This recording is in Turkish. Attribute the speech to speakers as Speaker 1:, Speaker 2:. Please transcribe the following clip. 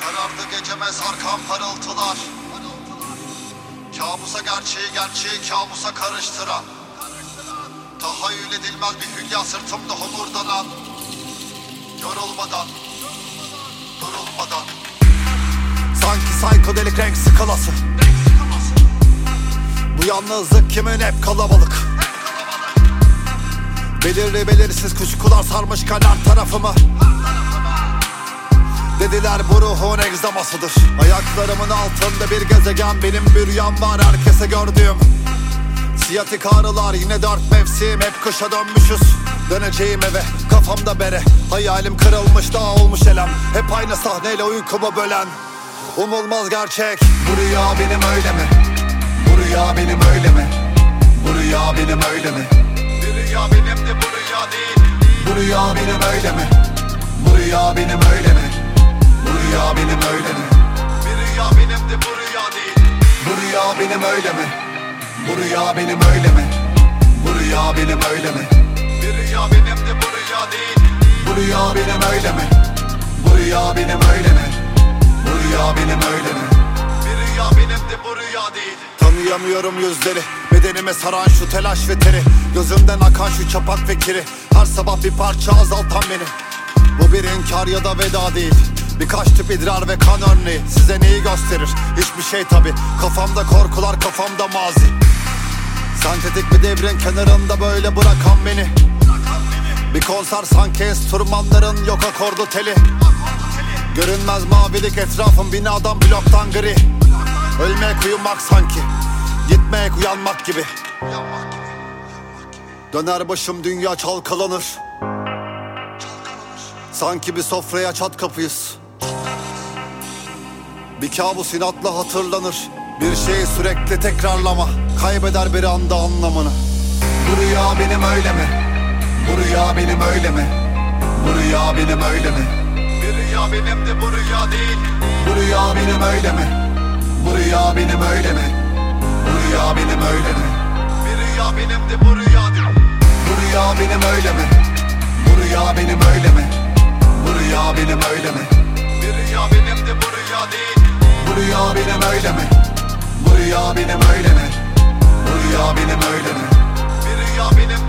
Speaker 1: Karardı geceme sarkan parıltılar. Kabusa gerçeği, gerçeği kabusa karıştıran. Tahayyül edilmez bir hülya sırtımda homurdanan. Yorulmadan, durulmadan. Sanki psikodelik renk skalası. Bu yalnızlık kimin hep kalabalık. Belirli belirsiz kuşkular sarmış kanar tarafımı. Dediler bu ruhun egzamasıdır. Ayaklarımın altında bir gezegen, benim bir rüyam var herkese gördüğüm. Siyatik ağrılar, yine 4 mevsim, hep kışa dönmüşüz. Döneceğim eve, kafamda bere. Hayalim kırılmış, dağ olmuş elem. Hep aynı sahneyle uykumu bölen umulmaz gerçek. Bu rüya benim öyle mi? Bu rüya benim öyle mi? Bu rüya benim öyle mi? Bir rüya benim de bu rüya değil. Bu rüya benim öyle mi? Bu rüya benim öyle mi? Bu rüya benim öyle mi? Bir rüya benim de bu rüya değil. Bu rüya benim öyle mi? Bu rüya benim öyle mi? Bu rüya benim öyle mi? Bir rüya benim de bu rüya değil. Bu rüya benim öyle mi? Bu rüya benim öyle mi? Bu rüya benim öyle mi? Bir rüya benim de bu rüya değil. Tanıyamıyorum yüzleri, bedenime saran şu telaş ve teri. Gözümden akan şu çapak ve kiri. Her sabah bir parça azaltan beni. Bu bir inkar ya da veda değil. Birkaç tip idrar ve kan örneği size neyi gösterir? Hiçbir şey tabi. Kafamda korkular, kafamda mazi. Sentetik bir devrin kenarında böyle bırakan beni. Bir konser sanki enstrümanların yok akordu teli. Görünmez mavilik etrafım, binadan bloktan gri. Ölmek uyumak sanki, gitmek uyanmak gibi. Döner başım dünya çalkalanır. Sanki bir sofraya çat kapıyız. Bir kabus inatla hatırlanır. Bir şeyi sürekli tekrarlama kaybeder bir anda anlamını. Bu rüya benim öyle mi? Bu rüya benim öyle mi? Bu rüya benim öyle mi? Bir rüya benim de bu rüya değil. Bu rüya benim öyle mi? Bu rüya benim öyle mi? Bu rüya benim öyle mi? Bir rüya benim de bu rüya değil. Bu rüya benim öyle mi? Bu rüya benim öyle mi? Bu rüya benim öyle mi? Bir rüya benim de bu rüya değil. Bu rüya benim öyle mi? Bu rüya benim öyle mi? Bu rüya benim öyle mi? Bir rüya benim